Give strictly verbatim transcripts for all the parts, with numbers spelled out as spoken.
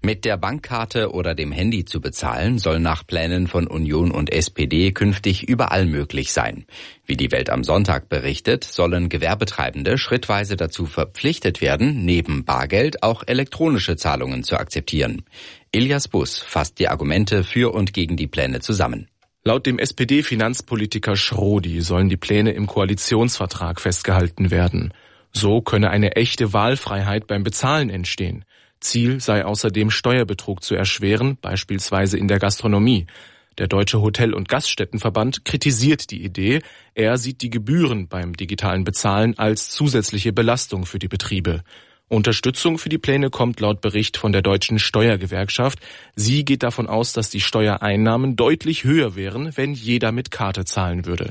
Mit der Bankkarte oder dem Handy zu bezahlen, soll nach Plänen von Union und S P D künftig überall möglich sein. Wie die Welt am Sonntag berichtet, sollen Gewerbetreibende schrittweise dazu verpflichtet werden, neben Bargeld auch elektronische Zahlungen zu akzeptieren. Elias Buss fasst die Argumente für und gegen die Pläne zusammen. Laut dem S P D-Finanzpolitiker Schrodi sollen die Pläne im Koalitionsvertrag festgehalten werden. So könne eine echte Wahlfreiheit beim Bezahlen entstehen. Ziel sei außerdem, Steuerbetrug zu erschweren, beispielsweise in der Gastronomie. Der Deutsche Hotel- und Gaststättenverband kritisiert die Idee. Er sieht die Gebühren beim digitalen Bezahlen als zusätzliche Belastung für die Betriebe. Unterstützung für die Pläne kommt laut Bericht von der Deutschen Steuergewerkschaft. Sie geht davon aus, dass die Steuereinnahmen deutlich höher wären, wenn jeder mit Karte zahlen würde.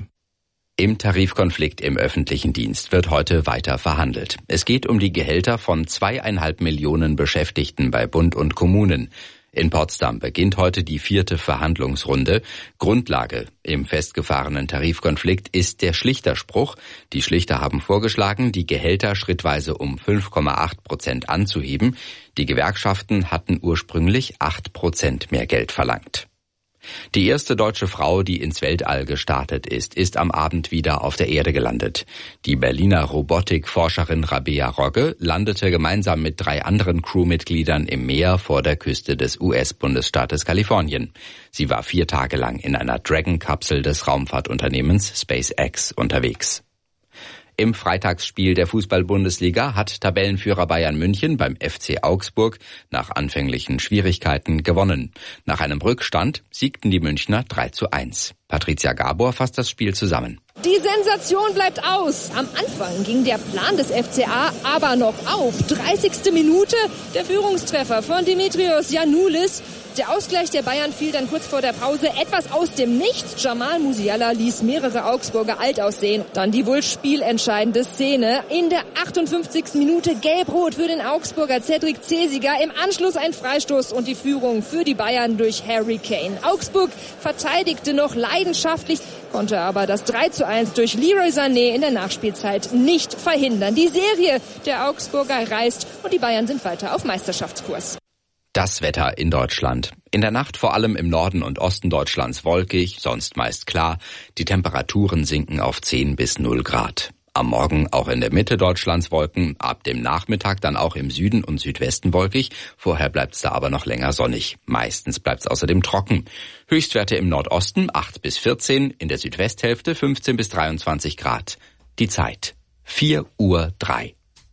Im Tarifkonflikt im öffentlichen Dienst wird heute weiter verhandelt. Es geht um die Gehälter von zweieinhalb Millionen Beschäftigten bei Bund und Kommunen. In Potsdam beginnt heute die vierte Verhandlungsrunde. Grundlage im festgefahrenen Tarifkonflikt ist der Schlichterspruch. Die Schlichter haben vorgeschlagen, die Gehälter schrittweise um fünf Komma acht Prozent anzuheben. Die Gewerkschaften hatten ursprünglich acht Prozent mehr Geld verlangt. Die erste deutsche Frau, die ins Weltall gestartet ist, ist am Abend wieder auf der Erde gelandet. Die Berliner Robotikforscherin Rabea Rogge landete gemeinsam mit drei anderen Crewmitgliedern im Meer vor der Küste des U S-Bundesstaates Kalifornien. Sie war vier Tage lang in einer Dragon-Kapsel des Raumfahrtunternehmens SpaceX unterwegs. Im Freitagsspiel der Fußball-Bundesliga hat Tabellenführer Bayern München beim F C Augsburg nach anfänglichen Schwierigkeiten gewonnen. Nach einem Rückstand siegten die Münchner drei zu eins. Patricia Gabor fasst das Spiel zusammen. Die Sensation bleibt aus. Am Anfang ging der Plan des F C A aber noch auf. dreißigste Minute, der Führungstreffer von Dimitrios Giannoulis. Der Ausgleich der Bayern fiel dann kurz vor der Pause etwas aus dem Nichts. Jamal Musiala ließ mehrere Augsburger alt aussehen. Dann die wohl spielentscheidende Szene. In der achtundfünfzigsten Minute gelb-rot für den Augsburger Cedric Cesiger. Im Anschluss ein Freistoß und die Führung für die Bayern durch Harry Kane. Augsburg verteidigte noch leidenschaftlich, konnte aber das drei zu eins durch Leroy Sané in der Nachspielzeit nicht verhindern. Die Serie der Augsburger reißt und die Bayern sind weiter auf Meisterschaftskurs. Das Wetter in Deutschland. In der Nacht vor allem im Norden und Osten Deutschlands wolkig, sonst meist klar. Die Temperaturen sinken auf zehn bis null Grad. Am Morgen auch in der Mitte Deutschlands Wolken, ab dem Nachmittag dann auch im Süden und Südwesten wolkig. Vorher bleibt es da aber noch länger sonnig. Meistens bleibt es außerdem trocken. Höchstwerte im Nordosten acht bis vierzehn, in der Südwesthälfte fünfzehn bis dreiundzwanzig Grad. Die Zeit vier Uhr drei.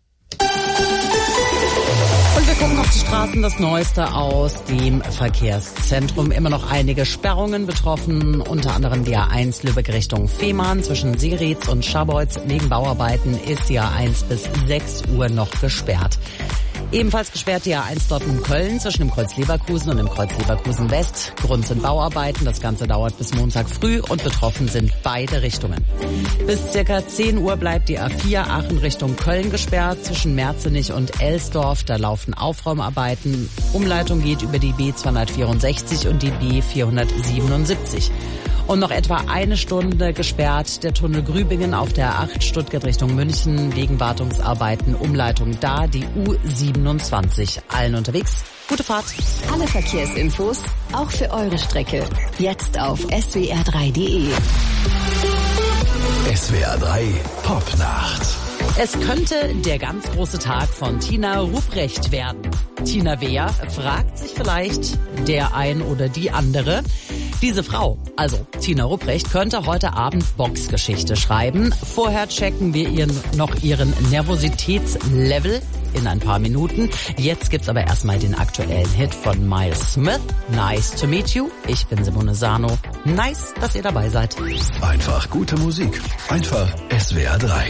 Und wir gucken auf die Straßen, das Neueste aus dem Verkehrszentrum. Immer noch einige Sperrungen betroffen, unter anderem die A eins Lübeck Richtung Fehmarn zwischen Seritz und Scharbeutz. Wegen Bauarbeiten ist die A eins bis sechs Uhr noch gesperrt. Ebenfalls gesperrt die A eins dort in Köln zwischen dem Kreuz Leverkusen und dem Kreuz Leverkusen West. Grund sind Bauarbeiten. Das Ganze dauert bis Montag früh und betroffen sind beide Richtungen. Bis circa zehn Uhr bleibt die A vier Aachen Richtung Köln gesperrt zwischen Merzenich und Elsdorf. Da laufen Aufräumarbeiten. Umleitung geht über die B zweihundertvierundsechzig und die B vierhundertsiebenundsiebzig. Und noch etwa eine Stunde gesperrt der Tunnel Grübingen auf der A acht Stuttgart Richtung München wegen Wartungsarbeiten. Umleitung da, die U siebenundzwanzig. Allen unterwegs, gute Fahrt. Alle Verkehrsinfos, auch für eure Strecke, jetzt auf S W R drei punkt de. S W R drei Popnacht. Es könnte der ganz große Tag von Tina Ruprecht werden. Tina wer, fragt sich vielleicht der ein oder die andere. Diese Frau, also Tina Ruprecht, könnte heute Abend Boxgeschichte schreiben. Vorher checken wir ihren, noch ihren Nervositätslevel in ein paar Minuten. Jetzt gibt's aber erstmal den aktuellen Hit von Miles Smith. Nice to meet you. Ich bin Simone Sano. Nice, dass ihr dabei seid. Einfach gute Musik. Einfach S W R drei.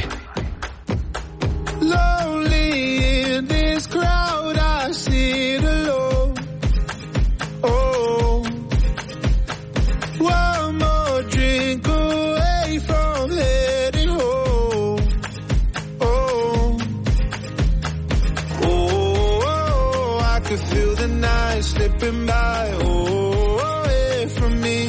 Lonely in this crowd, I sit alone. Oh, one more drink away from heading home. Oh, oh, I could feel the night slipping by. Oh, away from me.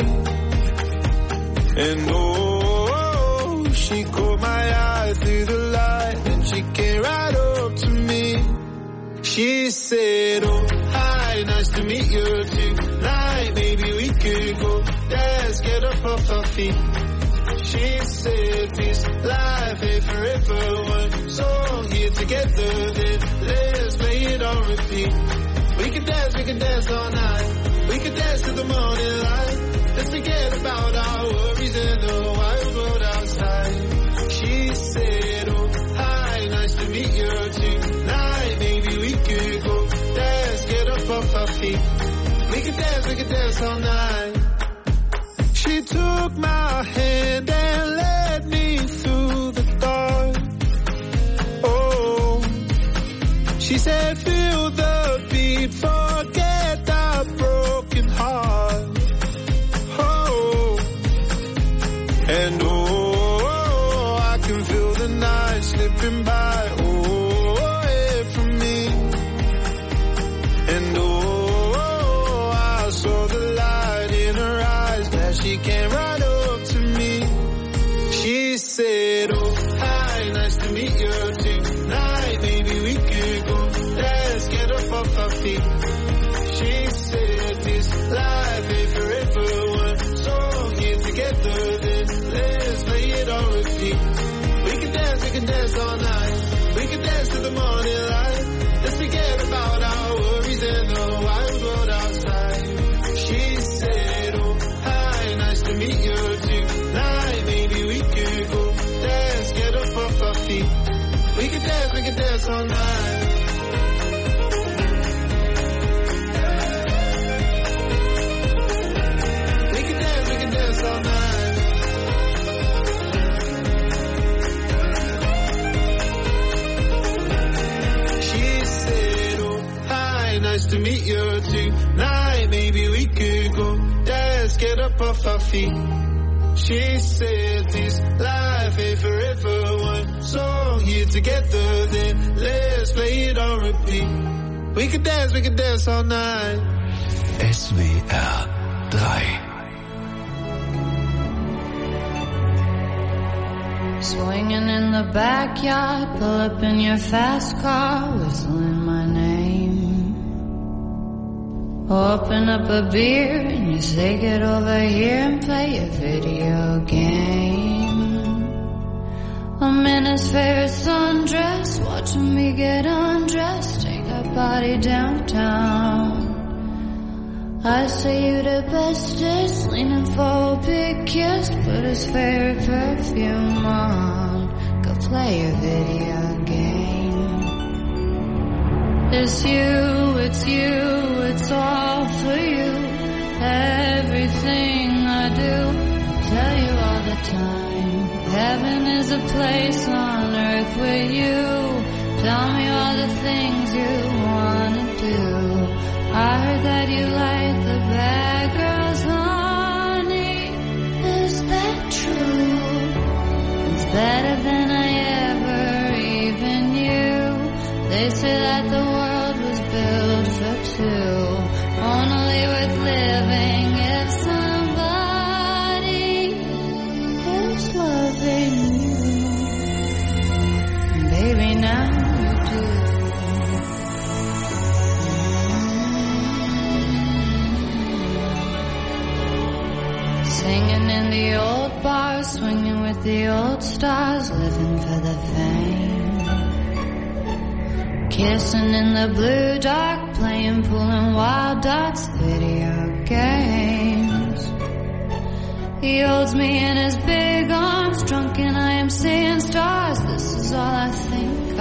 And oh, she caught my eye through the light. She came right up to me. She said, oh, hi, nice nice to meet you tonight. Maybe we could go dance, get up off our feet. She said peace, life ain't forever. One song here together, then let's play it on repeat. We can dance, we can dance all night. We can dance to the morning light. Let's forget about our worries and the wild world outside. She said, oh, hi, nice to meet you tonight. Maybe we could go dance, get up off our feet. We can dance, we can dance all night. She took my hand and led me through the dark. Oh, she said, feel the beat, forget the broken heart. Oh, and oh, I can feel the night slipping by. Oh, away from me. And oh, I saw the light in her eyes. Glad she came right up to me. She said, oh, hi, nice to meet you tonight. Maybe we could go dance, get up off our feet. She said this life ain't forever. One song here together, then let's play it on repeat. We can dance, we can dance all night. We can dance to the morning light. Let's forget about our worries and the wild world outside. She said, oh, hi, nice to meet you tonight. Maybe we could go dance, get up off our feet. We can dance, we can dance all night. We can dance, we can dance all night. She said, oh, hi, nice to meet you tonight. Maybe we could go dance, get up off our feet. She said this life ain't forever. One song here together, then let's play it on repeat. We can dance, we can dance all night. S W R drei. Swinging in the backyard, pull up in your fast car, whistling my name. Open up a beer and you say get over here and play a video game. I'm in his favorite sundress, watching me get undressed, take a body downtown. I say you the bestest, leaning for a big kiss, put his favorite perfume on, go play a video game. It's you, it's you, it's all for you. Everything I do, tell you all the time. Heaven is a place on earth with you. Tell me all the things you wanna do. I heard that you like the bad girls, honey. Is that true? It's better than I ever even knew. They say that the world was built for two, only worth living if somebody is loving you. And baby, now you do. Singing in the old bars, swinging with the old stars, living for the fame. Kissing in the blue dark, playing pool and wild dots, video games. He holds me in his big arms, drunk and I am seeing stars. This is all I think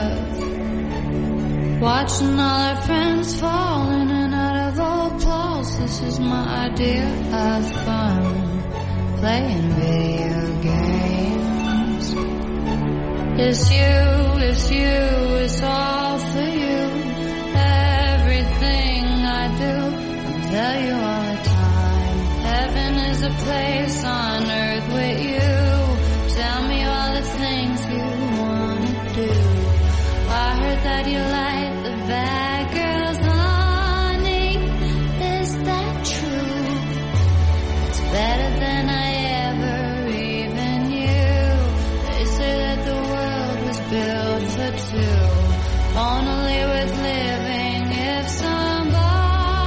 of. Watching all our friends fall in and out of old clothes. This is my idea of fun, playing video games. It's you, it's you, it's all for you. Everything I do, I'll tell you all the time. Heaven is a place on earth with you. Tell me all the things you wanna do. I heard that you like the bad girls, honey. Is that true? It's better than I ever even knew. They say that the world was built for two, only worth living if somebody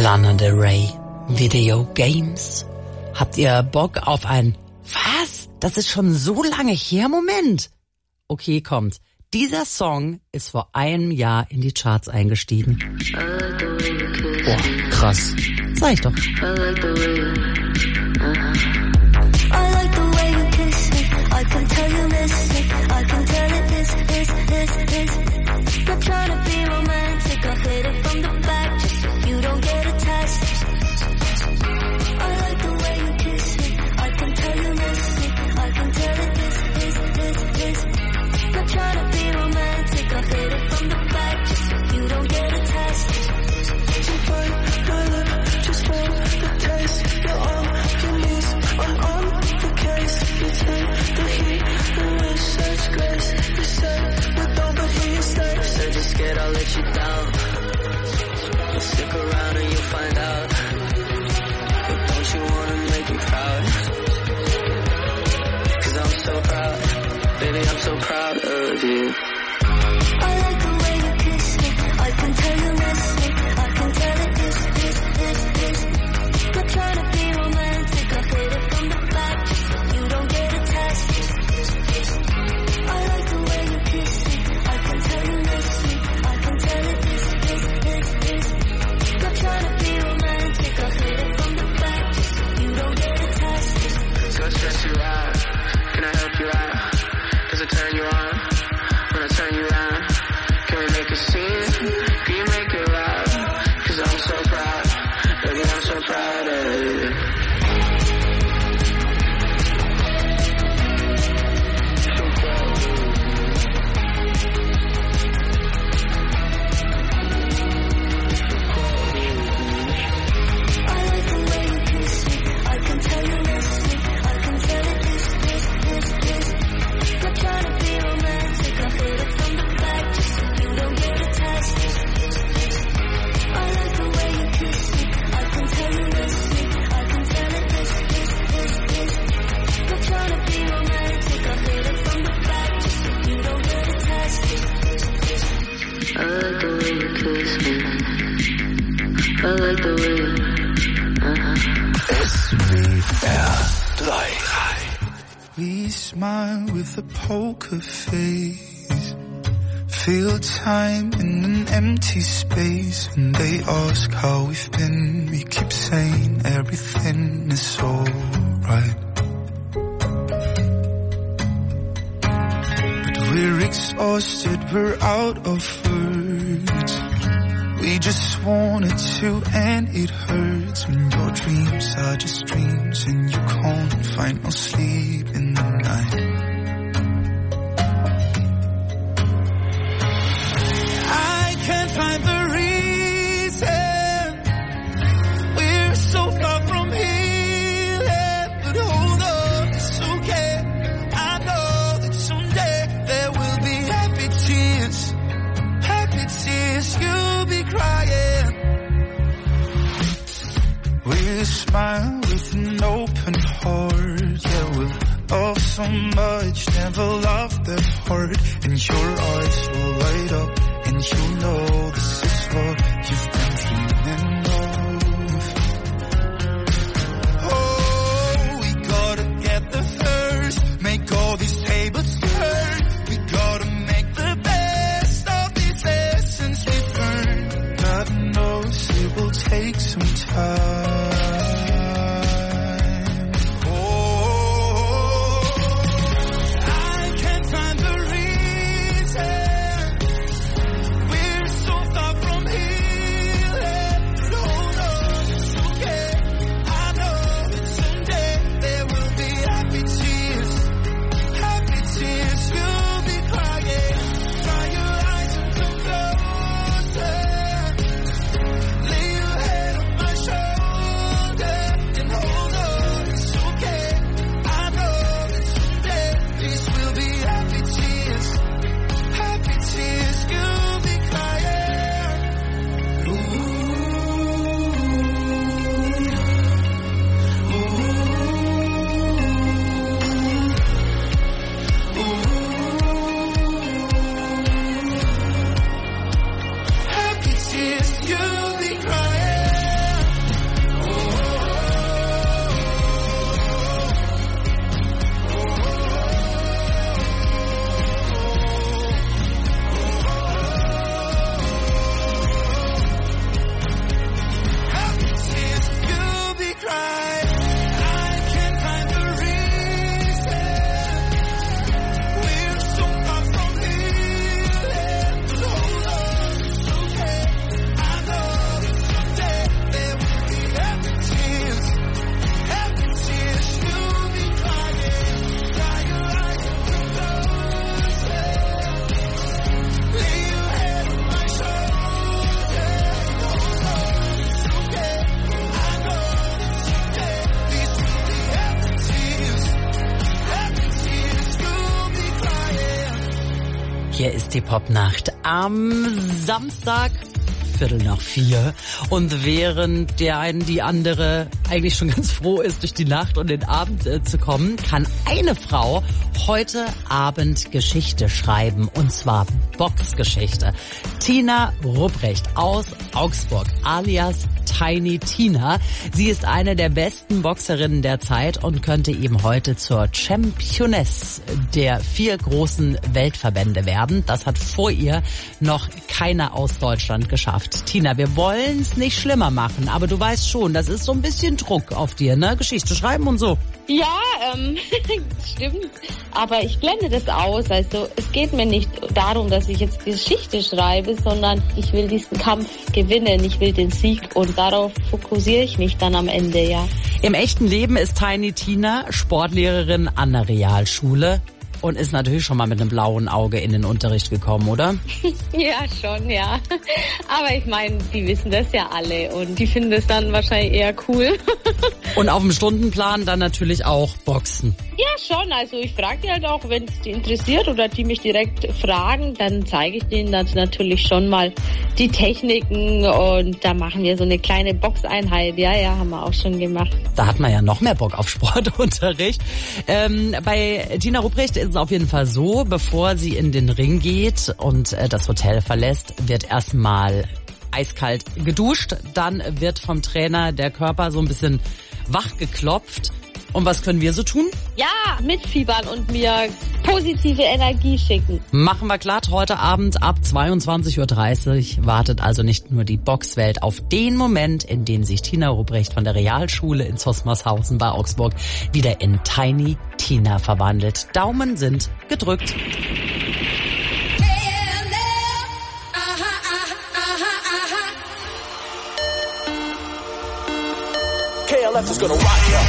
Lana Del Rey, Video Games. Habt ihr Bock auf ein... Was? Das ist schon so lange her? Moment. Okay, kommt. Dieser Song ist vor einem Jahr in die Charts eingestiegen. Boah, krass. Sag ich doch. I like the way you kiss me. I can tell you miss me. I can tell it is, is, is, is. Not trying to be romantic. I hit it from the back just so you don't get attached. I like the way you kiss me. I can tell you miss me. I can tell it is, is, is, is. Not trying to be romantic. I hit it from the back just so you don't get attached. So fine, I love just for the taste. You're all you need. I'm on the case. You take the heat, the wish, such grace. You say, with all the heat, stay. Said you're scared I'll let you down. But stick around and you'll find out. But don't you wanna make me proud? Cause I'm so proud. Baby, I'm so proud of you. I like the way you kiss me. I can tell you miss me. I can tell it is, is, is, is. Not trying to be romantic. I hit it from the back just so you don't get attached. I like the way you kiss me. I can tell you miss me. I can tell it is, is, is, is. Not trying to be romantic. I hit it from the back just so you don't get attached. So stress you out. Can I help you out? Does it turn you on? When I turn you on, can we make a scene? Can you make it loud? Cause I'm so proud. Baby, I'm so proud of you. I like the way you kiss me. I can tell you miss me. I can tell it is, is, is, is. Not trying to be romantic. I hit it from the back just so you don't get attached. I like the way you kiss me. I can tell you miss me. I can tell it is, is, is, is. Not trying to be romantic. I hit it from the back just so you don't get attached. I like the way you kiss me. I like the way you... Uh-huh. S W R drei. We smile with a poker face. Feel time in an empty space. When they ask how we've been, we keep saying everything is alright. But we're exhausted, we're out of words. We just wanted to, and it hurts when your dreams are just dreams and you can't find no sleep in the night. I can't find the reason we're so far from healing, but hold on, it's okay. I know that someday there will be happy tears, happy tears. You'll be crying. We'll smile with an open heart. Yeah, we'll love so much, never love that hard. And your eyes will light up, and you know this is what you've been dreaming of. Oh, we gotta get the first, make all these tables turn. We gotta make the best of these lessons we've learned. God knows it will take some time. Oh, I can't find the reason die Popnacht am Samstag, Viertel nach vier. Und während der einen die andere eigentlich schon ganz froh ist, durch die Nacht und den Abend äh, zu kommen, kann eine Frau heute Abend Geschichte schreiben. Und zwar Boxgeschichte. Tina Rupprecht aus Augsburg, alias Tiny Tina. Sie ist eine der besten Boxerinnen der Zeit und könnte eben heute zur Championess der vier großen Weltverbände werden. Das hat vor ihr noch keiner aus Deutschland geschafft. Tina, wir wollen es nicht schlimmer machen, aber du weißt schon, das ist so ein bisschen Druck auf dir, ne? Geschichte schreiben und so. Ja, ähm, stimmt. Aber ich blende das aus. Also es geht mir nicht darum, dass ich jetzt Geschichte schreibe, sondern ich will diesen Kampf gewinnen. Ich will den Sieg und darauf fokussiere ich mich dann am Ende, ja. Im echten Leben ist Tiny Tina Sportlehrerin an der Realschule. Und ist natürlich schon mal mit einem blauen Auge in den Unterricht gekommen, oder? Ja, schon, ja. Aber ich meine, die wissen das ja alle und die finden das dann wahrscheinlich eher cool. Und auf dem Stundenplan dann natürlich auch Boxen. Ja, schon. Also ich frage die halt auch, wenn es die interessiert oder die mich direkt fragen, dann zeige ich denen dann natürlich schon mal die Techniken und da machen wir so eine kleine Boxeinheit. Ja, ja, haben wir auch schon gemacht. Da hat man ja noch mehr Bock auf Sportunterricht. Ähm, bei Tina Rupprecht ist es auf jeden Fall so, bevor sie in den Ring geht und äh, das Hotel verlässt, wird erstmal eiskalt geduscht. Dann wird vom Trainer der Körper so ein bisschen wach geklopft. Und was können wir so tun? Ja, mitfiebern und mir positive Energie schicken. Machen wir glatt. Heute Abend ab zweiundzwanzig Uhr dreißig wartet also nicht nur die Boxwelt auf den Moment, in dem sich Tina Rupprecht von der Realschule in Zoßmarshausen bei Augsburg wieder in Tiny Tina verwandelt. Daumen sind gedrückt. K L F is gonna rock ya.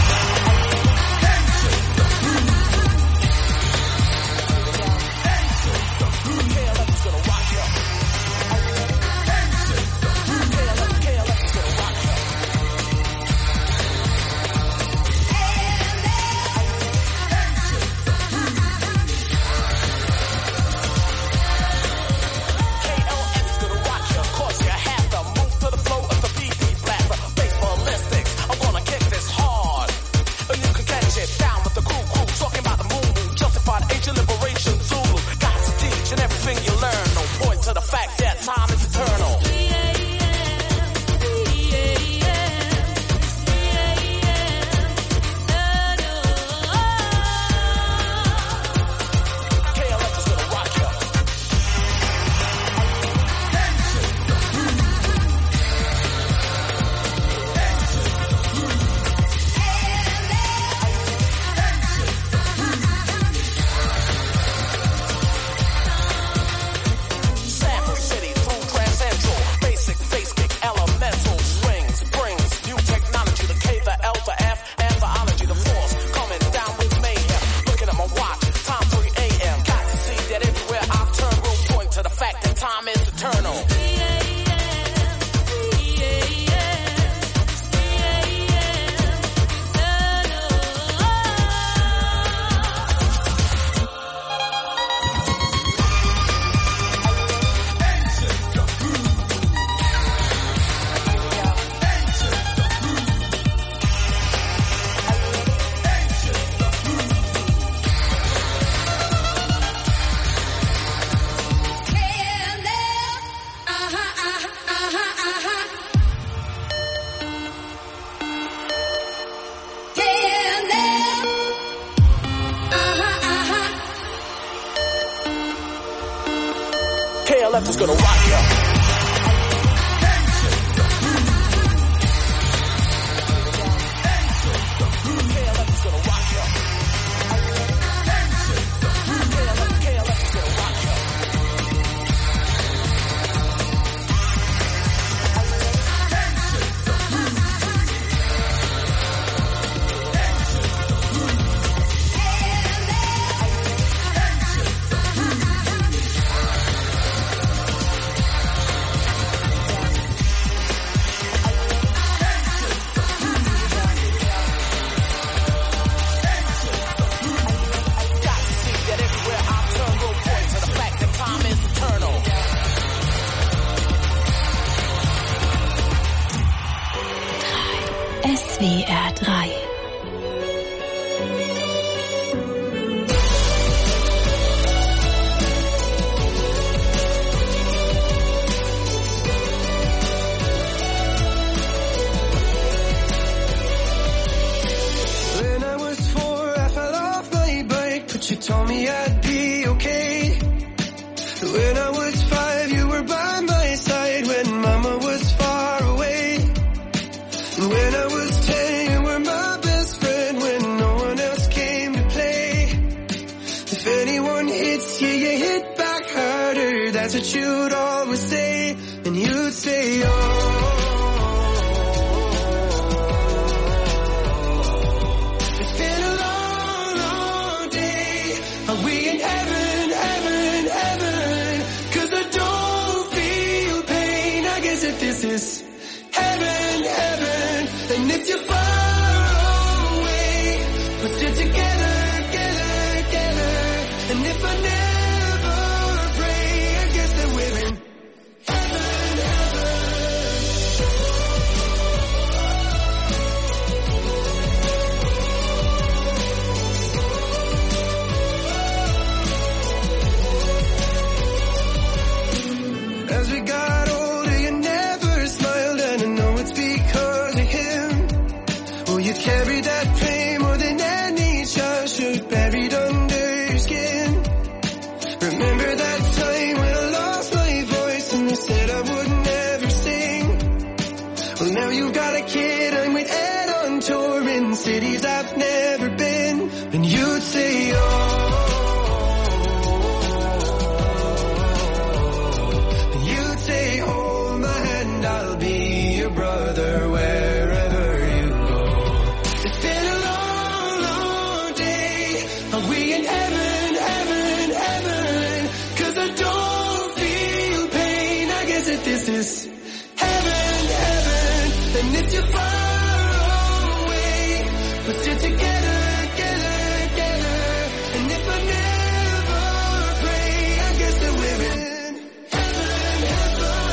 K L F is gonna rock ya. S W R drei. You told me I'd be okay. When I was five, you were by my side when mama was far away. And when I was ten, you were my best friend when no one else came to play. If anyone hits you, you hit back harder. That's what you'd always say. And you'd say, oh. Heaven, heaven, and if you're far away, we're still together, together, together. And if I never pray, I guess that we're in heaven, heaven. As we got older, you never smiled, and I know it's because of him. Oh, you carry that pain more than any child should, buried under your skin. Remember that time when I lost my voice and they said I would never sing? Well, now you've got a kid, I'm with Ed on tour in cities I've never been. And you'd say, oh. Brother, wherever you go. It's been a long, long day. Are we in heaven, heaven, heaven? Cause I don't feel pain. I guess that this is heaven, heaven. And if you're far away, we're still together, together, together. And if I never pray, I guess that we're in heaven, heaven.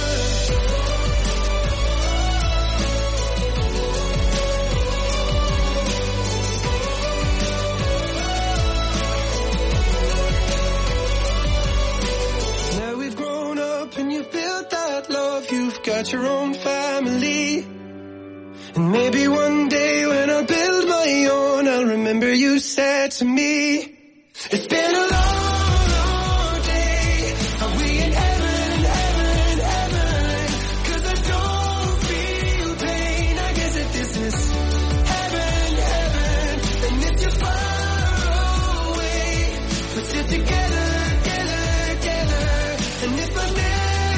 You've got your own family. And maybe one day when I build my own, I'll remember you said to me, it's been a long, long day. Are we in heaven, heaven, heaven? Cause I don't feel pain. I guess that this is heaven, heaven. And if you're far away, we're still together, together, together. And if I never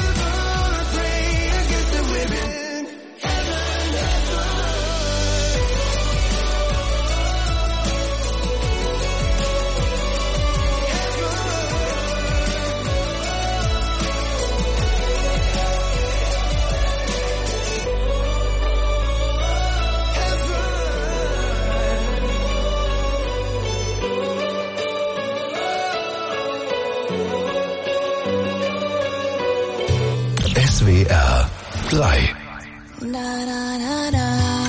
S W R drei. Da, da, da, da.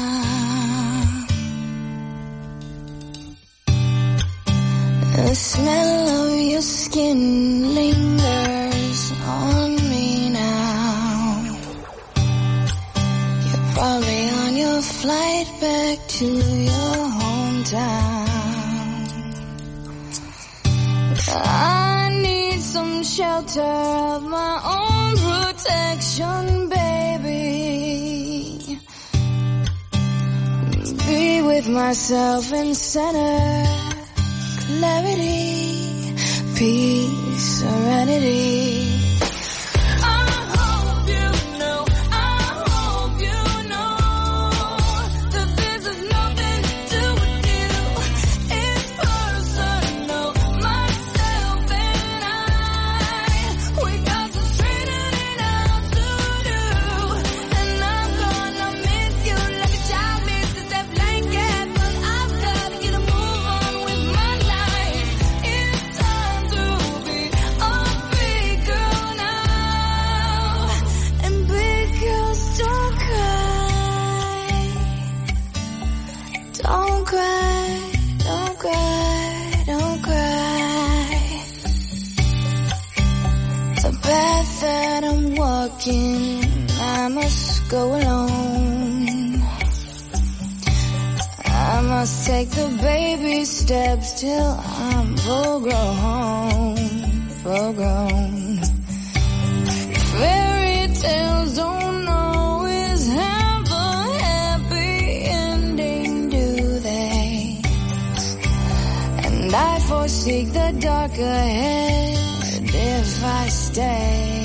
The smell of your skin lingers on me now. You're probably on your flight back to your hometown. I need some shelter of my own protection, baby. Be with myself in center, clarity, peace, serenity. Girl walking, I must go alone. I must take the baby steps till I'm full grown, full grown. Fairy tales don't always have a happy ending, do they? And I forsake the dark ahead if I stay.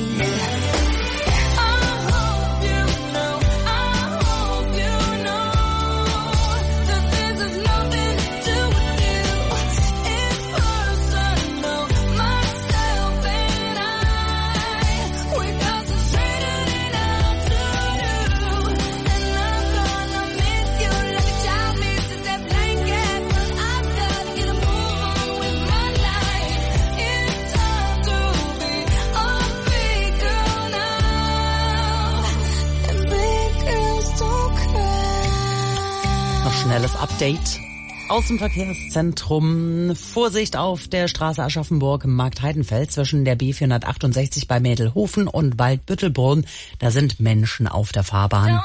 Schnelles Update aus dem Verkehrszentrum. Vorsicht auf der Straße Aschaffenburg-Marktheidenfeld zwischen der B vierhundertachtundsechzig bei Mädelhofen und Waldbüttelbrunn. Da sind Menschen auf der Fahrbahn.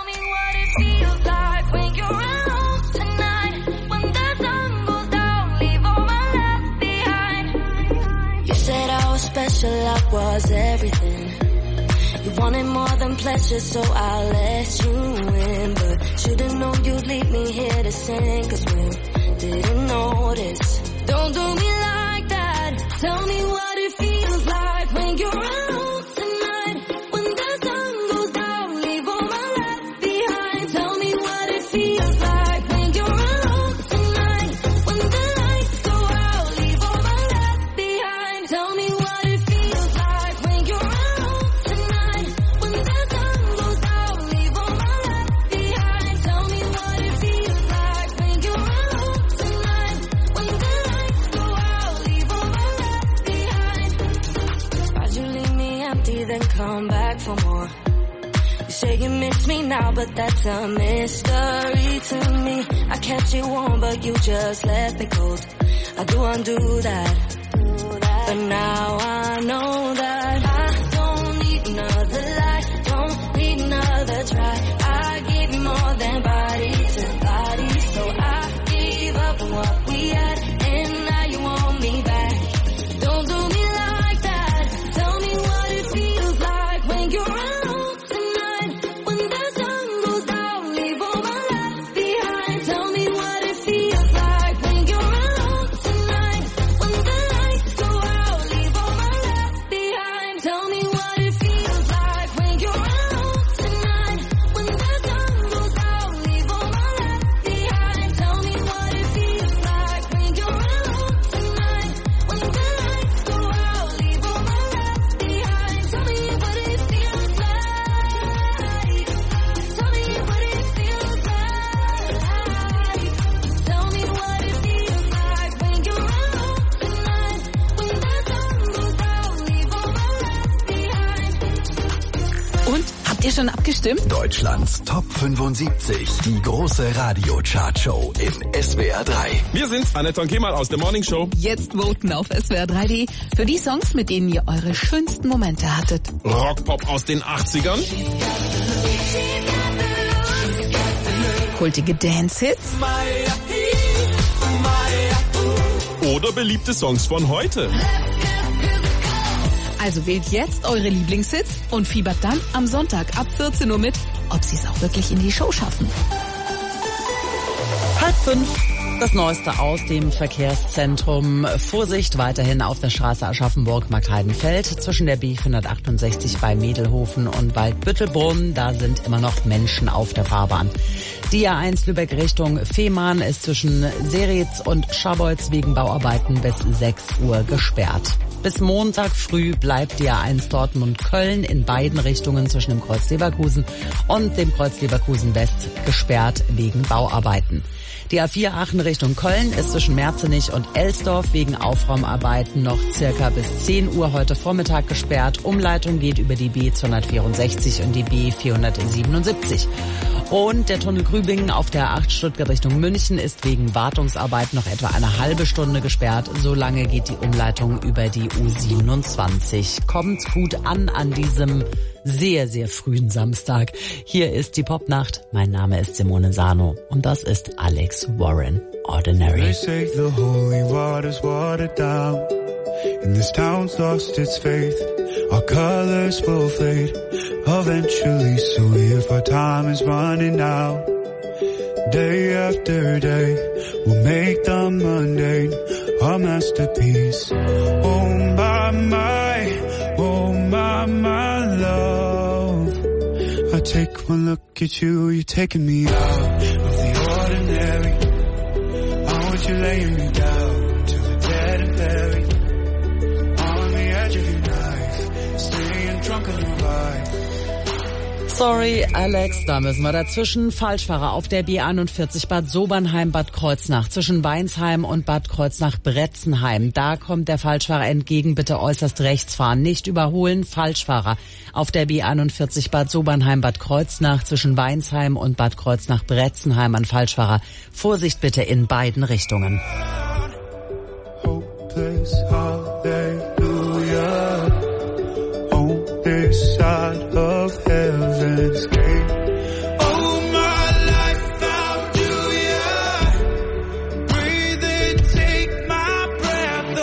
You wanted more than pleasure, so I let you in. But should've known you'd leave me here to sing. Cause we didn't notice. Don't do me like that. Tell me what it feels like when you're alone tonight. When the sun goes down, leave all my left behind. Tell me what it feels like when you're alone tonight. When the lights go out, leave all my left behind. Tell me what it feels like when you're alone. Then come back for more. You say you miss me now, but that's a mystery to me. I kept you warm, but you just left me cold. I do undo that, but now I know that I don't need another lie, don't need another try. I give you more than body to body, so I gave up on what we had, and now you want me back. Don't do me like that. Tell me what it feels like when you're alone tonight. When the sun goes down, leave all my left behind. Tell me what it feels like when you're alone tonight. When the lights go out, leave all my left behind. Tell me what it feels like when you're alone tonight. When the sun goes down, leave all my left behind. Tell me what it feels like when you're alone tonight. When the lights go out, leave all my left behind. Tell me what it feels like. Tell me what it feels like. Tell me what it feels like when you're alone tonight. When the sun goes down, leave all my left behind. Und, habt ihr schon abgestimmt? Deutschlands Top fünfundsiebzig. Die große Radio-Chartshow in S W R drei. Wir sind's, Annette und Kemal aus der Morning Show. Jetzt voten auf S W R drei punkt de für die Songs, mit denen ihr eure schönsten Momente hattet. Rockpop aus den achtzigern. Kultige Dance-Hits. Oder beliebte Songs von heute. Also wählt jetzt eure Lieblingshits und fiebert dann am Sonntag ab vierzehn Uhr mit, ob sie es auch wirklich in die Show schaffen. Halb fünf. Das Neueste aus dem Verkehrszentrum. Vorsicht weiterhin auf der Straße Aschaffenburg-Marktheidenfeld zwischen der B vierhundertachtundsechzig bei Mädelhofen und Waldbüttelbrunn. Da sind immer noch Menschen auf der Fahrbahn. Die A eins Lübeck Richtung Fehmarn ist zwischen Seritz und Scharbeutz wegen Bauarbeiten bis sechs Uhr gesperrt. Bis Montag früh bleibt die A eins Dortmund-Köln in beiden Richtungen zwischen dem Kreuz Leverkusen und dem Kreuz Leverkusen West gesperrt wegen Bauarbeiten. Die A vier Aachen Richtung Köln ist zwischen Merzenich und Elsdorf wegen Aufräumarbeiten noch circa bis zehn Uhr heute Vormittag gesperrt. Umleitung geht über die B zweihundertvierundsechzig und die B vierhundertsiebenundsiebzig. Und der Tunnel Grübingen auf der A acht Stuttgart Richtung München ist wegen Wartungsarbeit noch etwa eine halbe Stunde gesperrt. Solange geht die Umleitung über die U siebenundzwanzig. Kommt gut an an diesem sehr, sehr frühen Samstag. Hier ist die Popnacht. Mein Name ist Simone Sano und das ist Alex Warren, Ordinary. They say the holy water's watered down, and this town's lost its faith. Our colors will fade eventually, so if our time is running out, day after day, we'll make the mundane our masterpiece. Oh my, my, oh my, my love. I take one look at you, you're taking me out of the ordinary. I want you laying me down to the dead and buried. On the edge of your knife, staying drunk on your vibe. Sorry, Alex, da müssen wir dazwischen. Falschfahrer auf der B einundvierzig Bad Sobernheim-Bad Kreuznach zwischen Weinsheim und Bad Kreuznach-Bretzenheim. Da kommt der Falschfahrer entgegen, bitte äußerst rechts fahren, nicht überholen. Falschfahrer auf der B einundvierzig Bad Sobernheim-Bad Kreuznach zwischen Weinsheim und Bad Kreuznach-Bretzenheim an Falschfahrer. Vorsicht bitte in beiden Richtungen. Hopeless, hallelujah. On this side of heaven's gate. Oh, my life found you, yeah. Breathe in, take my breath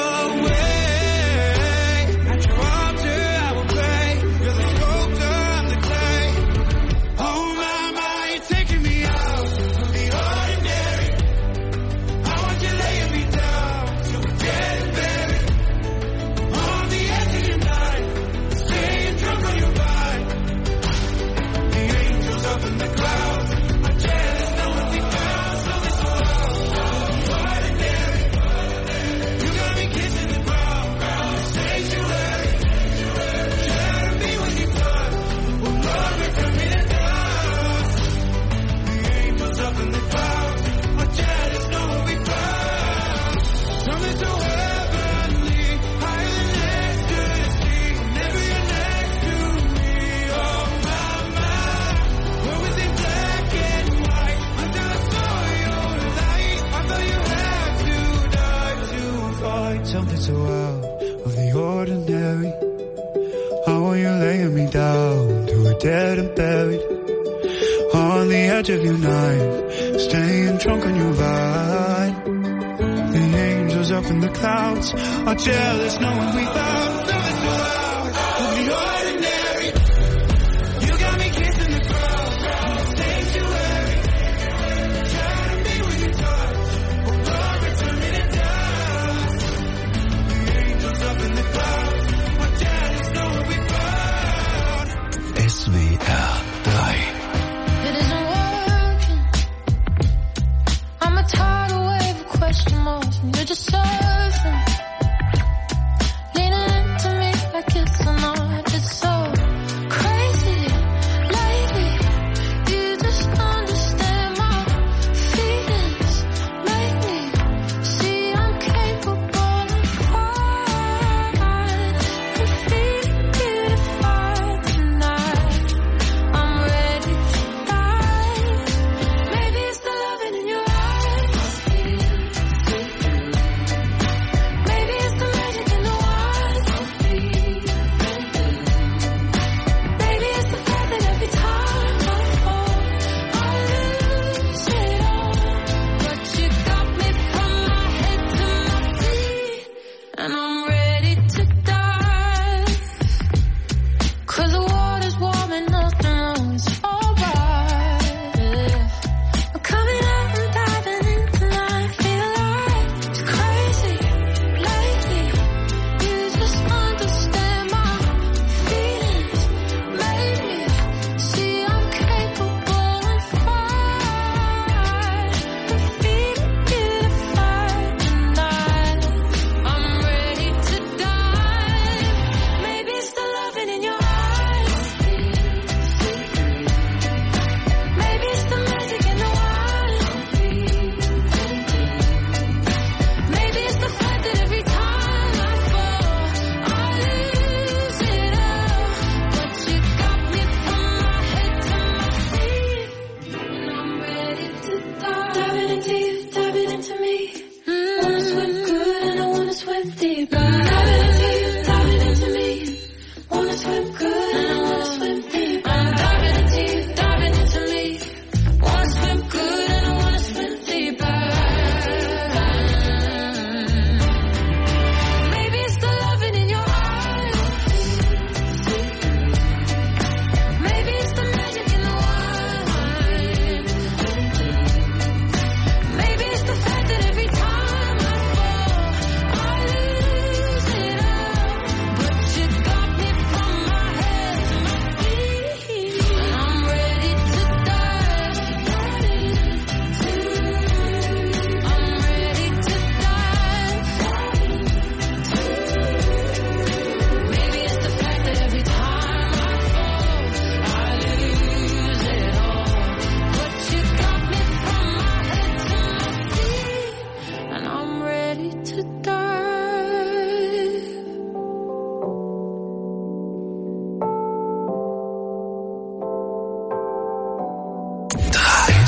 away. At your altar I will pray. You're the sculptor, I'm the clay. Oh, my, my, you're taking me out of the ordinary. I want you laying me down so we're dead and buried. On the edge of your night, staying drunk on your vibe. The angels up in the clouds, my jealous knowing we found something so loud. Ordinary, you got me kissing the ground. Sanctuary, share me when you touch. Oh Lord, we're coming at us. The angels up in the clouds, my jealous knowing we found something so heavenly, higher than ecstasy. Whenever you're next to me, oh my, my. What was in black and white until I saw your light? I thought you had to die to find something so out of the ordinary. I want you laying me down to a dead and buried. On the edge of your night, staying drunk on your vine. The angels up in the clouds are jealous knowing we found something so out of the ordinary. You got me kissing the ground, sanctuary. Try to be when you touch, oh Lord, we're turning it down. The angels up in the clouds are jealous knowing we found. S W R drei. It isn't working. I'm a tidal wave of question marks, and you're just surfing, leaning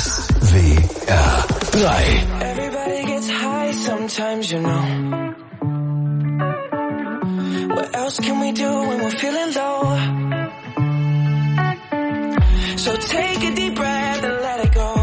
S W R drei. Everybody gets high sometimes, you know. What else can we do when we're feeling low? So take a deep breath and let it go.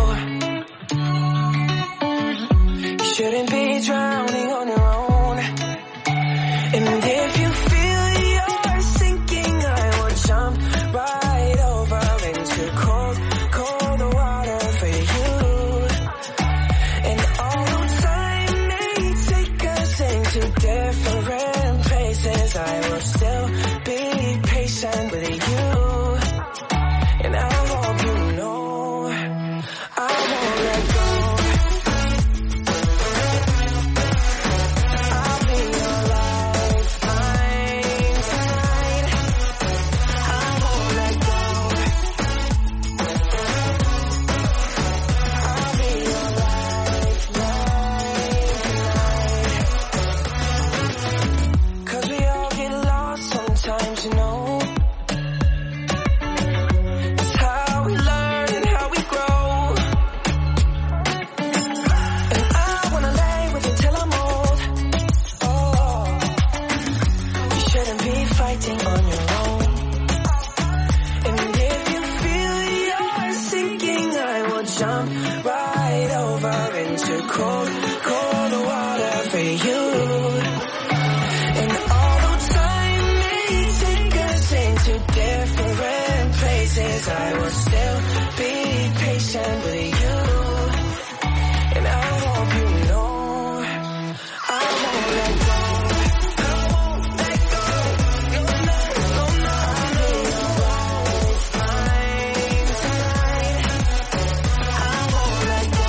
You shouldn't be drowning on your own. And if you feel you're sinking, I will jump right over into cold, cold water for you. And although time may take us into different places, I will still be patient with you. And I hope you know I won't let go. I'll be your lifeline tonight. I won't let go. I'll be your lifeline tonight. 'Cause we all get lost sometimes, you know. Cold, cold water for you. And although time may take us into different places, I will still be patient with you. And I hope you know I won't let go. I won't let go. No, no, no, no. I'll be your lifeline tonight. I won't let go.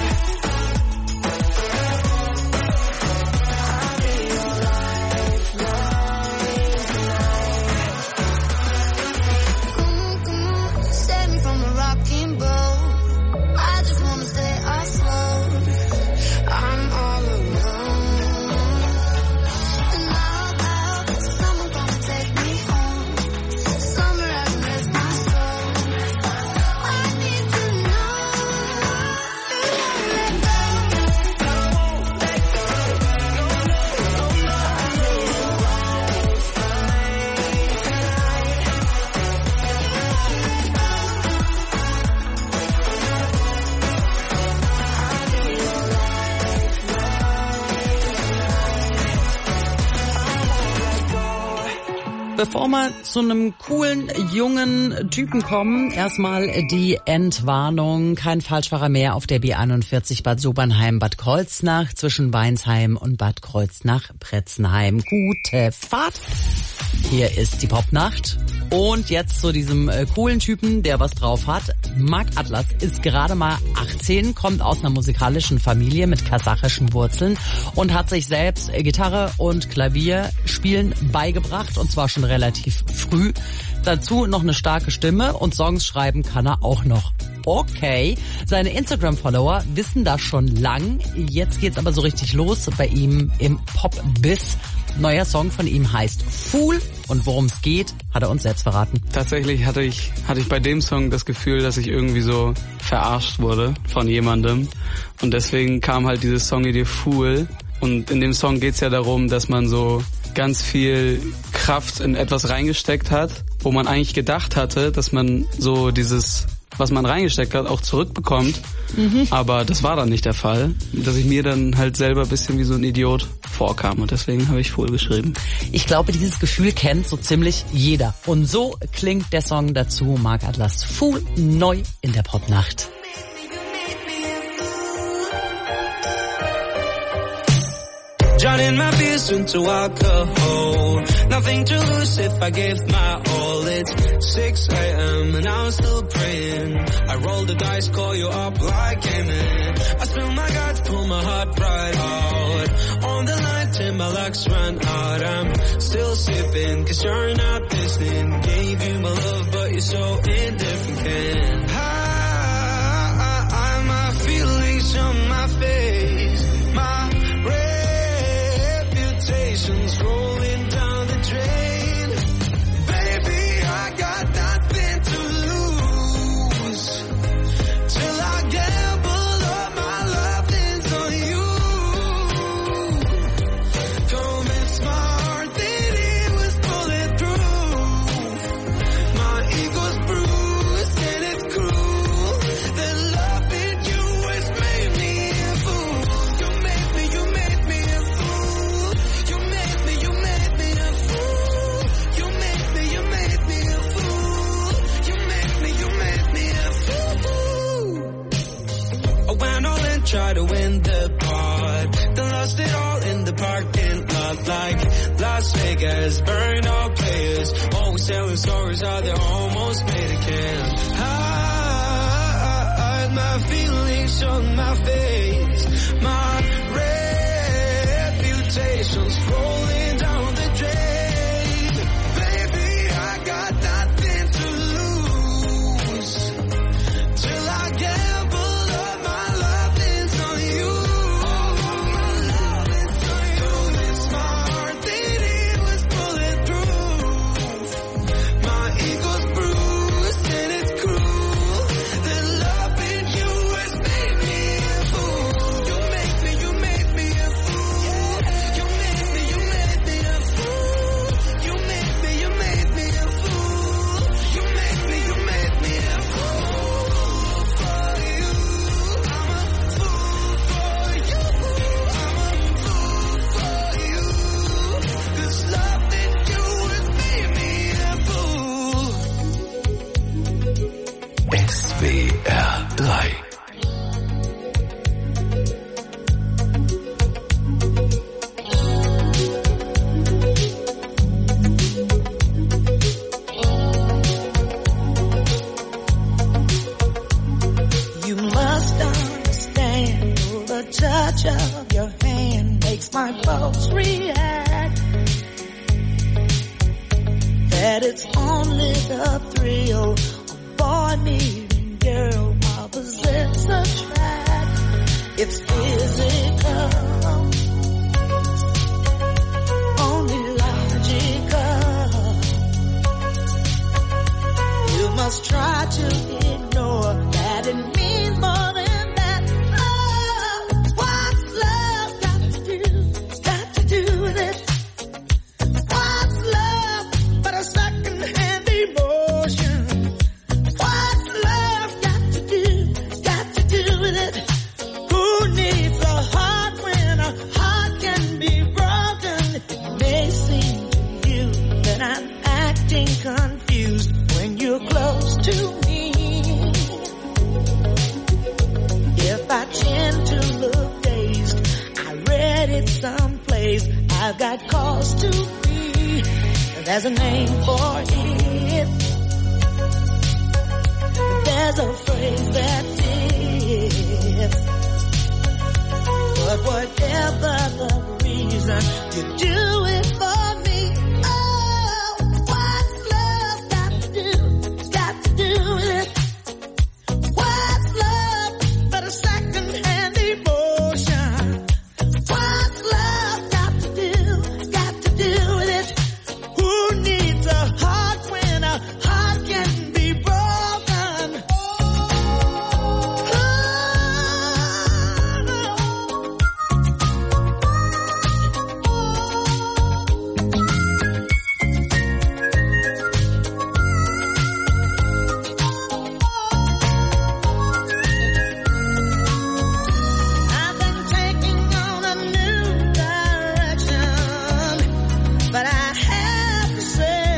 Bevor wir zu einem coolen, jungen Typen kommen, erstmal die Entwarnung. Kein Falschfahrer mehr auf der B einundvierzig Bad Sobernheim-Bad Kreuznach zwischen Weinsheim und Bad Kreuznach-Bretzenheim. Gute Fahrt! Hier ist die Popnacht. Und jetzt zu diesem äh, coolen Typen, der was drauf hat. Mark Atlas ist gerade mal achtzehn, kommt aus einer musikalischen Familie mit kasachischen Wurzeln und hat sich selbst äh, Gitarre und Klavier spielen beigebracht, und zwar schon relativ früh. Dazu noch eine starke Stimme und Songs schreiben kann er auch noch. Okay, seine Instagram-Follower wissen das schon lang. Jetzt geht's aber so richtig los bei ihm im Pop-Biss. Neuer Song von ihm heißt Fool, und worum es geht, hat er uns selbst verraten. Tatsächlich hatte ich hatte ich bei dem Song das Gefühl, dass ich irgendwie so verarscht wurde von jemandem, und deswegen kam halt diese Songidee Fool. Und in dem Song geht's ja darum, dass man so ganz viel Kraft in etwas reingesteckt hat, wo man eigentlich gedacht hatte, dass man so dieses, was man reingesteckt hat, auch zurückbekommt. Mhm. Aber das war dann nicht der Fall, dass ich mir dann halt selber ein bisschen wie so ein Idiot vorkam, und deswegen habe ich Fool geschrieben. Ich glaube, dieses Gefühl kennt so ziemlich jeder. Und so klingt der Song dazu. Mark Atlas, Fool, neu in der Popnacht. Drowning my fears into alcohol. Nothing to lose if I give my all. It's six a.m. and I'm still praying. I roll the dice, call you up like amen. I spill my guts, pull my heart right out. On the line till my luck's run out. I'm still sipping, cause you're not listening. Gave you my love, but you're so indifferent. I, I, I, my feelings on my face. My reputation's rolling down the drain. Baby, I got nothing to lose till I get try to win the part. Then lost it all in the parking lot like Las Vegas, burn all players. Always telling stories how they almost made a can. Hide my feelings on my face. My reputation's rolling down the drain. Baby, I got nothing to lose. Till I gamble up my lovings on you. Don't miss my heart that it was bulletproof. My ego's bruised and it's cruel. That loving you has made me a fool. You make me, you make me a fool. You make me, you make me a fool. You make me, you make me a fool. You make me, you make me a fool for you. I'm a fool for you. I'm a fool for you. 'Cause loving you has made me a fool. S W R drei. You must understand the touch of your hand makes my pulse react. That it's only the thrill of boy meeting girl opposites attract. It's physical, only logical. You must try to ignore that it means more than that. Oh, what's love got to do? Got to do with it. What's love but a second-hand emotion? What's love got to do? Got to do with it. Who needs a heart when a heart can be broken? It may seem to you that I'm acting confused when you're close to me. If I tend to look dazed, I read it someplace. I've got cause to be. There's a name for it. There's a phrase that's it. But whatever the reason, you do it for me. Oh, what's love got to do? Got to do with it. What's love but a second-hand emotion? What's love got to do? Got to do with it. Who needs a heart when a heart can be broken? I've been taking on a new direction, but I have to say,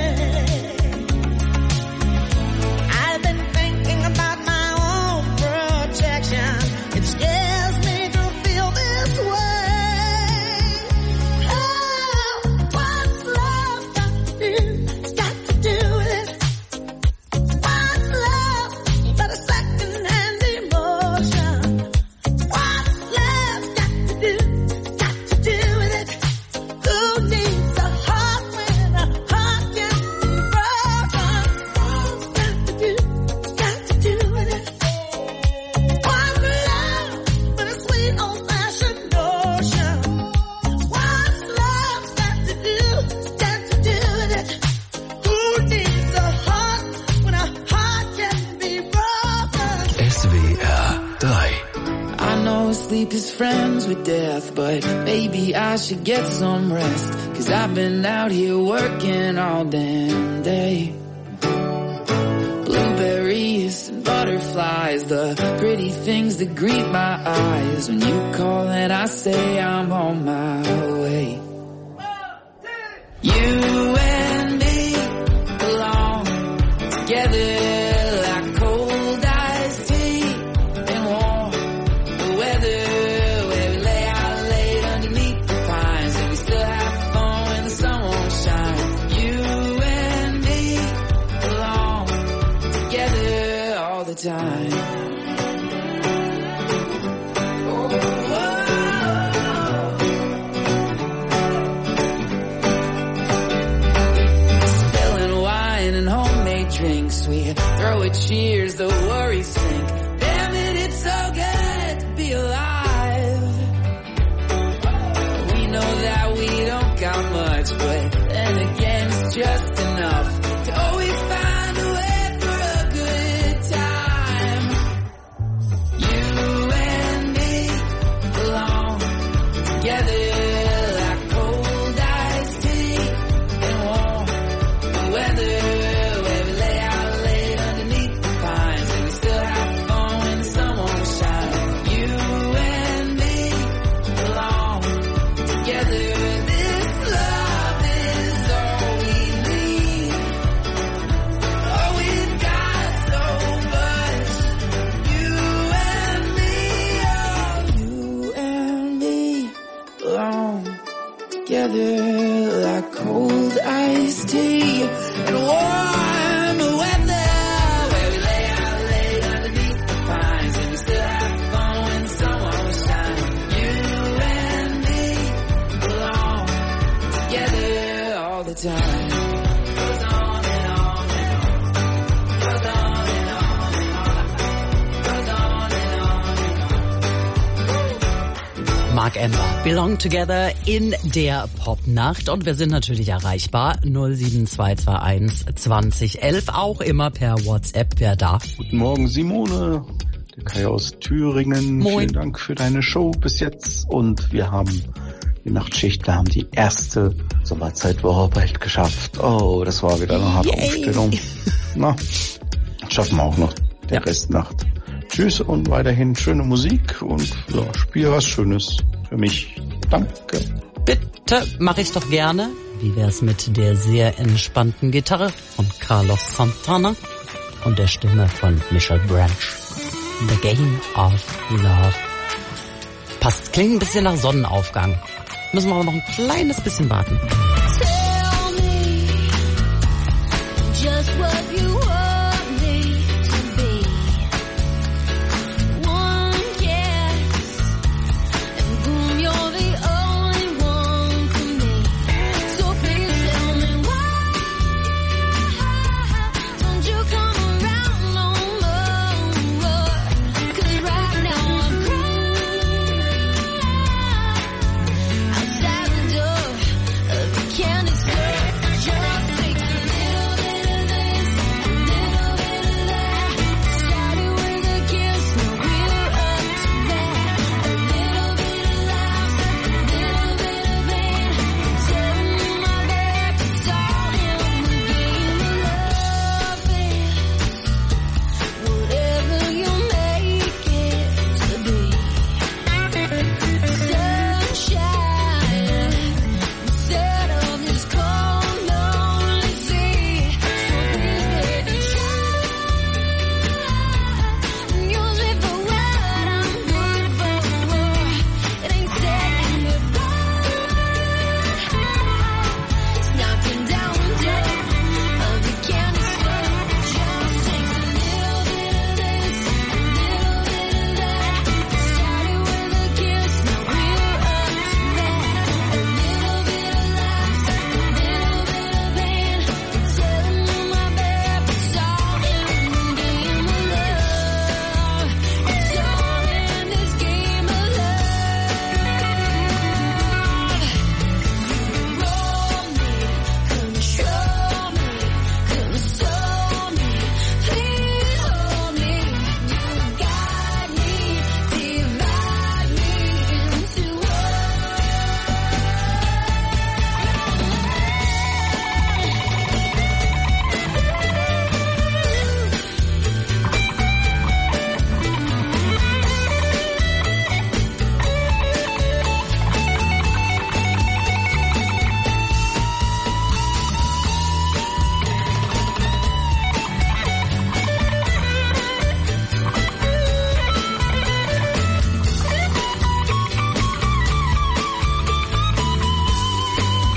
I've been thinking about my own protection. It scares me to feel this way. Oh, what's love got to do? Got to do with it. What's love but a second-hand emotion? What's love got to do? Got to do with it. Who needs a heart when a heart can be broken? What's got to do? Got to do with it. What's love but a sweet old-fashioned notion? What's love got to do? Got to do with it. Who needs a heart when a heart can be broken? S W R drei. I know sleep is friends with death, but maybe I should get some rest. 'Cause I've been out here working all damn day. Blueberries and butterflies, the pretty things that greet my eyes. When you call and I say I'm on my way. You and me belong together like cold iced tea and warm. The weather time. Drinks, we throw a cheers, the worries sink. Damn it, it's so good to be alive. We know that we don't got much, but then again, it's just enough to always find a way for a good time. You and me belong together. Together like cold iced tea and warm weather, where we lay out late underneath the pines and we still have fun when the sun won't shine. You and me belong together all the time. Goes on and on and on. Goes on and on and on. Goes on and on and on. Mark Ember, Belong Together in der Popnacht, und wir sind natürlich erreichbar null sieben zwei zwei eins zwanzig elf, auch immer per WhatsApp. Wer da? Guten Morgen, Simone, der Kai aus Thüringen. Moin. Vielen Dank für deine Show bis jetzt, und wir haben die Nachtschicht, wir haben die erste Sommerzeitwoche bald geschafft. Oh, das war wieder eine harte Yay. Umstellung. Na, schaffen wir auch noch der Ja. Restnacht. Tschüss und weiterhin schöne Musik und ja, spiel was Schönes für mich. Danke. Bitte, mache ich doch gerne. Wie wär's mit der sehr entspannten Gitarre von Carlos Santana und der Stimme von Michelle Branch? The Game of Love. Passt, klingt ein bisschen nach Sonnenaufgang. Müssen wir aber noch ein kleines bisschen warten. Tell me just what you want me to be. One kiss and boom, you're the only one for me. So please tell me why don't you come around no more? 'Cause right now I'm crying outside the door of your candy store. Just take a little bit of this, a little bit of that. Started with a kiss, now we're up to that. A little bit of laughs, a little bit of pain. Turning my back, it's all in the game of love. Whatever you make it to be. Sunshine instead of this cold, lonely sea. So please, baby, try and use me for what I'm good for. It ain't saying goodbye. It's knocking down the door of the candy store. Just takes a little bit of this, a little bit of that. Started with a kiss, now we're up to that. A little bit of laughs, a little bit of pain. Telling me my back, it's all in the game of love. It's all in this game of love. Roll me, control me, console me. Please hold me. You guide me, divide me into one.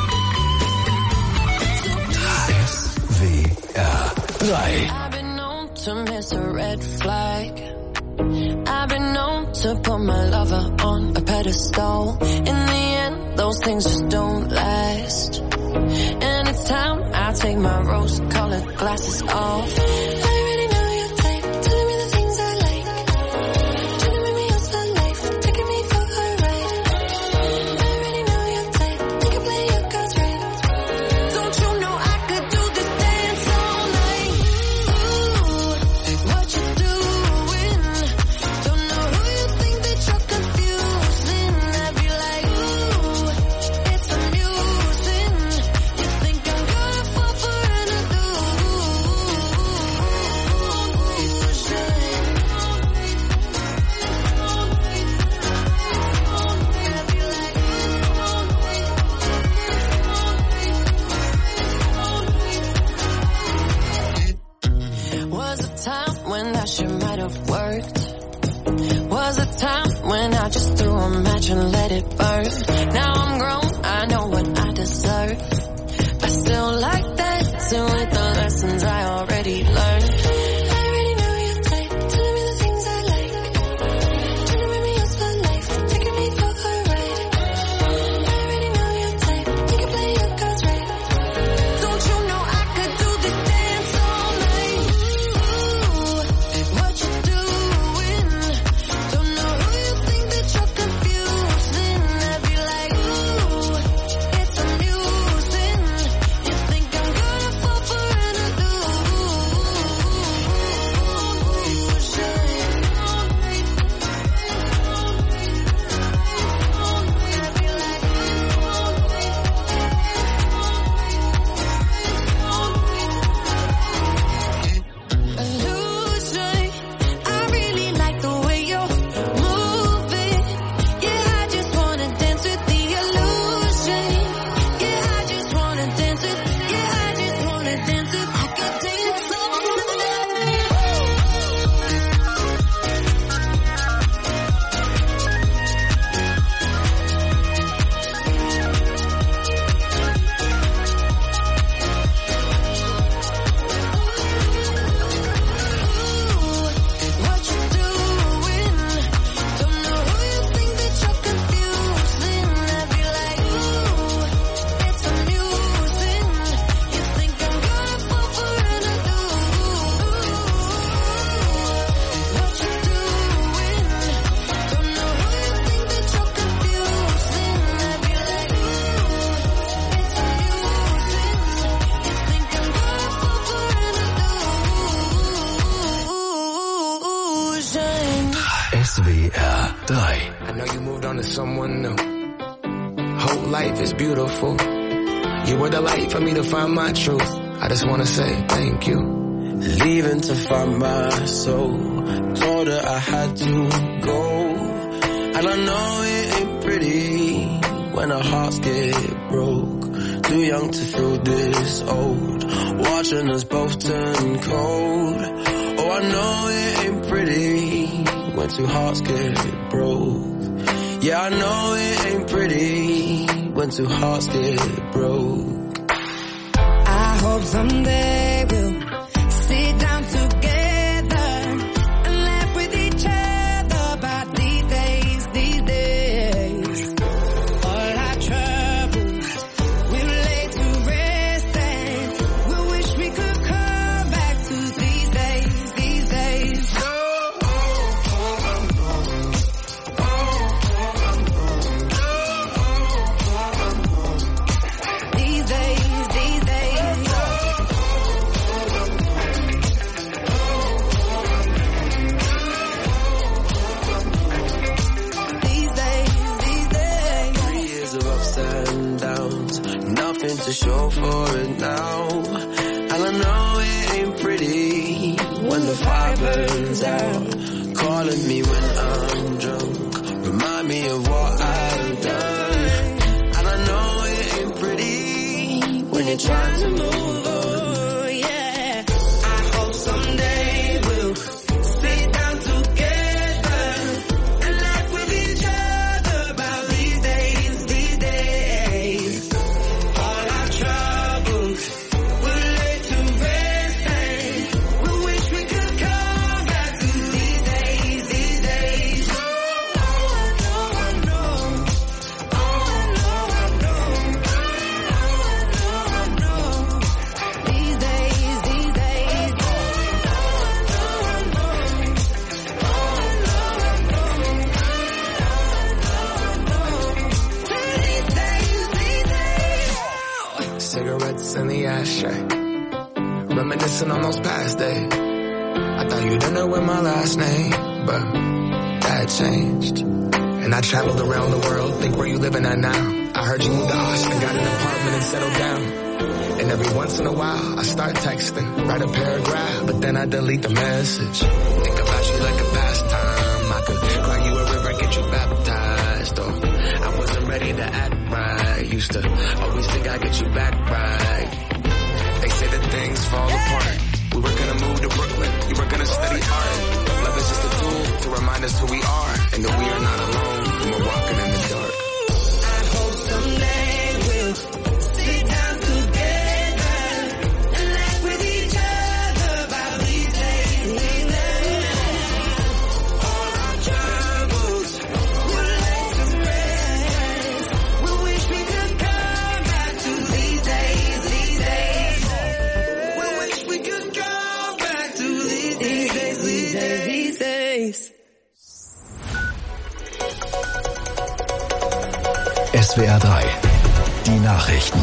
S W R drei. I've been known to miss a red flag. I've been known to put my lover on a pedestal. In the end, those things just don't last. And it's time I take my rose-colored glasses off. I already know your type, telling me the things I like. Trying to make me yours for life, taking me for a ride. I already know your type, you can play your cards right. Don't you know I could do this dance all night? Ooh, what you doing? Don't know who you think that you're confusing. I'd be like, ooh, it's amusing. You think I'm gonna fall for another? Was a time when that shit might have worked. Was a time when I just threw a match and let it burn. Now I'm grown, I know what I deserve. I still like dancing with the lessons I already learned. I already know your type, telling me the things I like. Trying to make me yours for life, taking me for a ride. I already know your type, you can play your cards right. Don't you know I could do this dance all night? Ooh, what you doing? Don't know who you think that you're confusing. I'd be like, ooh, it's amusing. You think I'm gonna fall for another? Illusion. I really like the way you're moving. Yeah, I just wanna dance with the illusion. Yeah, I just wanna dance with. Yeah, I just wanna dance with. I could dance all what you doing? Don't know who you think that you're confusing. I'd be like, ooh, it's amusing. You think I'm gonna fall for another? What you doing? Don't know who you think that you're confusing. I'd be like, ooh, it's amusing. You think I'm gonna fall for another? S W R drei. I know you moved on to someone new. Whole life is beautiful. You were the light for me to find my truth. I just wanna say thank you. Leaving to find my soul. Told her I had to go. And I know it ain't pretty when our hearts get broke. Too young to feel this old. Watching us both turn cold. Oh, I know it ain't pretty when two hearts get broke. Yeah, I know it ain't pretty when two hearts get broke. I hope someday we'll sit down together and laugh with each other about these days, these days. All our troubles we'll lay to rest and we wish we could come back to these days, these days. These days, these days. These days, these days. Three years of ups and downs. Nothing to show for it now. And I know it ain't pretty when the fire burns out. Calling me when I'm drunk. Remind me of what I've done. And I know it ain't pretty when you're trying to move on. Yeah, I hope someday we'll sit down together and laugh with each other about these days, these days. All our troubles we'll lay to rest and we wish we could I thought you didn't know with my last name, but that changed. And I traveled around the world, think where you living at now. I heard you moved to Austin, got an apartment and settled down. And every once in a while, I start texting, write a paragraph, but then I delete the message. Think about you like a pastime. I could cry you a river, get you baptized. Oh, I wasn't ready to act right. Used to always think I'd get you back right. They say that things fall apart. We were gonna move to Brooklyn, we were gonna study art. Love is just a tool to remind us who we are, and that we are not alone when we're walking in the dark. I hope someday we'll sit down together and laugh with each other about these days. All our troubles will lay to rest. We wish we could come back to these days, these days. We wish we could come back to these days, these days, these days. S W R drei. Die Nachrichten.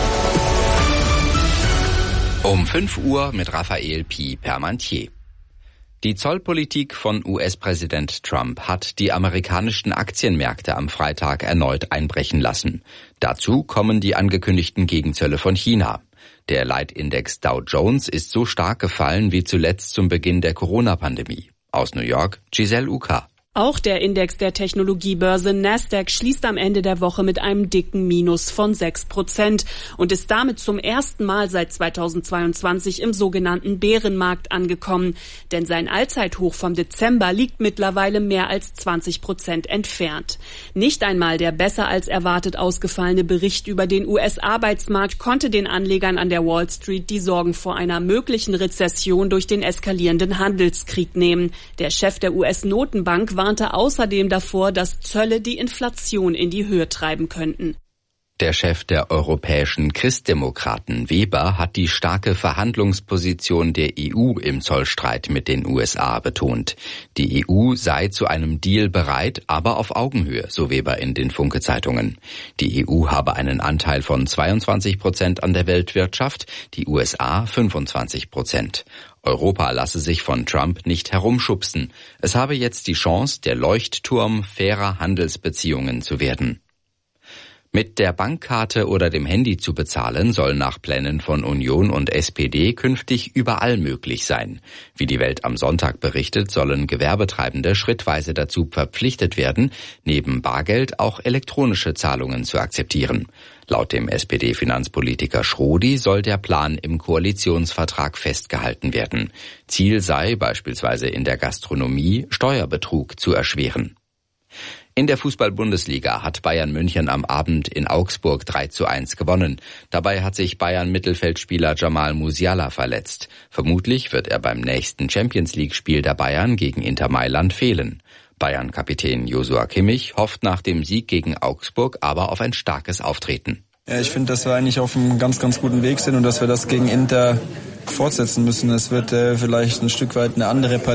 Um fünf Uhr mit Raphael Pi Permantier. Die Zollpolitik von U S-Präsident Trump hat die amerikanischen Aktienmärkte am Freitag erneut einbrechen lassen. Dazu kommen die angekündigten Gegenzölle von China. Der Leitindex Dow Jones ist so stark gefallen wie zuletzt zum Beginn der Corona-Pandemie. Aus New York, Giselle Uka. Auch der Index der Technologiebörse Nasdaq schließt am Ende der Woche mit einem dicken Minus von sechs Prozent und ist damit zum ersten Mal seit zweitausendzweiundzwanzig im sogenannten Bärenmarkt angekommen. Denn sein Allzeithoch vom Dezember liegt mittlerweile mehr als zwanzig Prozent entfernt. Nicht einmal der besser als erwartet ausgefallene Bericht über den U S-Arbeitsmarkt konnte den Anlegern an der Wall Street die Sorgen vor einer möglichen Rezession durch den eskalierenden Handelskrieg nehmen. Der Chef der U S-Notenbank war warnte außerdem davor, dass Zölle die Inflation in die Höhe treiben könnten. Der Chef der europäischen Christdemokraten Weber hat die starke Verhandlungsposition der E U im Zollstreit mit den U S A betont. Die E U sei zu einem Deal bereit, aber auf Augenhöhe, so Weber in den Funke-Zeitungen. Die E U habe einen Anteil von zweiundzwanzig Prozent an der Weltwirtschaft, die U S A fünfundzwanzig Prozent. Europa lasse sich von Trump nicht herumschubsen. Es habe jetzt die Chance, der Leuchtturm fairer Handelsbeziehungen zu werden. Mit der Bankkarte oder dem Handy zu bezahlen soll nach Plänen von Union und S P D künftig überall möglich sein. Wie die Welt am Sonntag berichtet, sollen Gewerbetreibende schrittweise dazu verpflichtet werden, neben Bargeld auch elektronische Zahlungen zu akzeptieren. Laut dem S P D-Finanzpolitiker Schrodi soll der Plan im Koalitionsvertrag festgehalten werden. Ziel sei beispielsweise in der Gastronomie, Steuerbetrug zu erschweren. In der Fußball-Bundesliga hat Bayern München am Abend in Augsburg drei zu eins gewonnen. Dabei hat sich Bayern-Mittelfeldspieler Jamal Musiala verletzt. Vermutlich wird er beim nächsten Champions-League-Spiel der Bayern gegen Inter Mailand fehlen. Bayern-Kapitän Joshua Kimmich hofft nach dem Sieg gegen Augsburg aber auf ein starkes Auftreten. Ja, ich finde, dass wir eigentlich auf einem ganz, ganz guten Weg sind und dass wir das gegen Inter fortsetzen müssen. Es wird äh, vielleicht ein Stück weit eine andere Partie.